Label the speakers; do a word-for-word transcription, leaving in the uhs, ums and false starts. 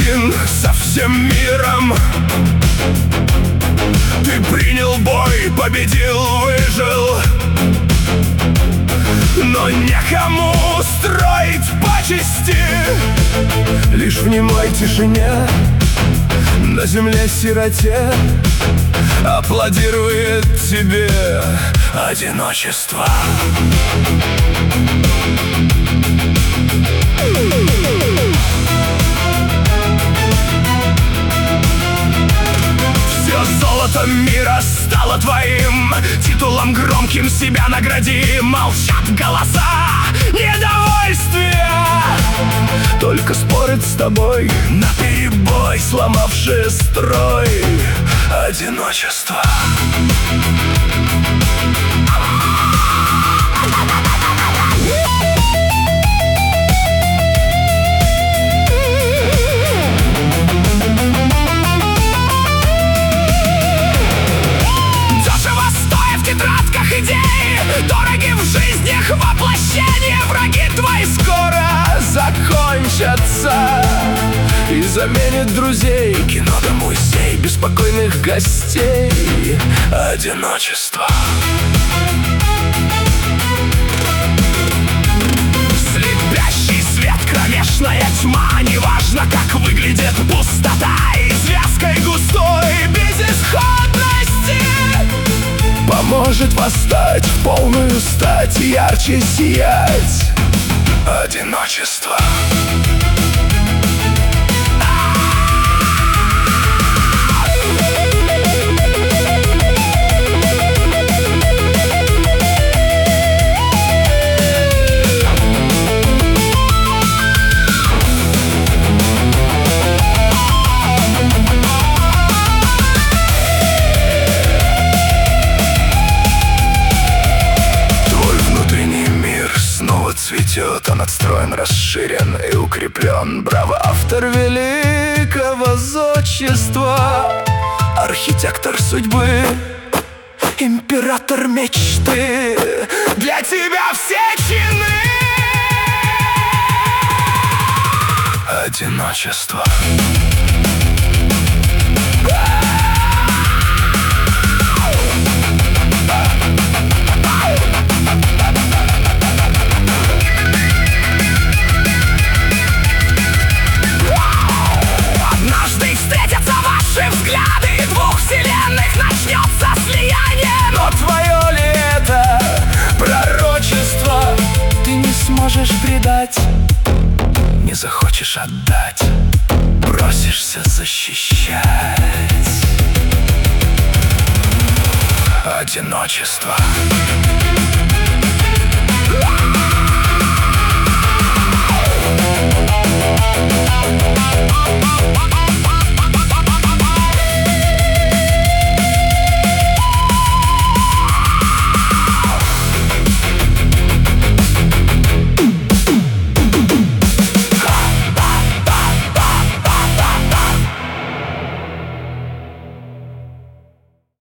Speaker 1: один со всем миром. Ты принял бой, победил, выжил, но некому строить почести. Лишь в немой тишине на земле сироте аплодирует тебе одиночество. Все золото мира стало твоим, титулом громким себя награди. Молчат голоса недовольствия, только спорят с тобой наперебой, сломавшие строй одиночество. Дороги в жизнях воплощение, враги твои скоро закончатся и заменят друзей кино да музей беспокойных гостей одиночество. Слепящий свет, кромешная тьма, неважно, как выглядит пустота, и связкой густой безысходности поможет восстать, в полную стать, ярче сиять одиночество. Цветет, он отстроен, расширен и укреплен. Браво, автор великого зодчества, архитектор судьбы, император мечты. Для тебя все чины одиночество. Взгляды двух вселенных, начнется слияние. Но твое ли это пророчество? Ты не сможешь предать, не захочешь отдать, бросишься защищать одиночество.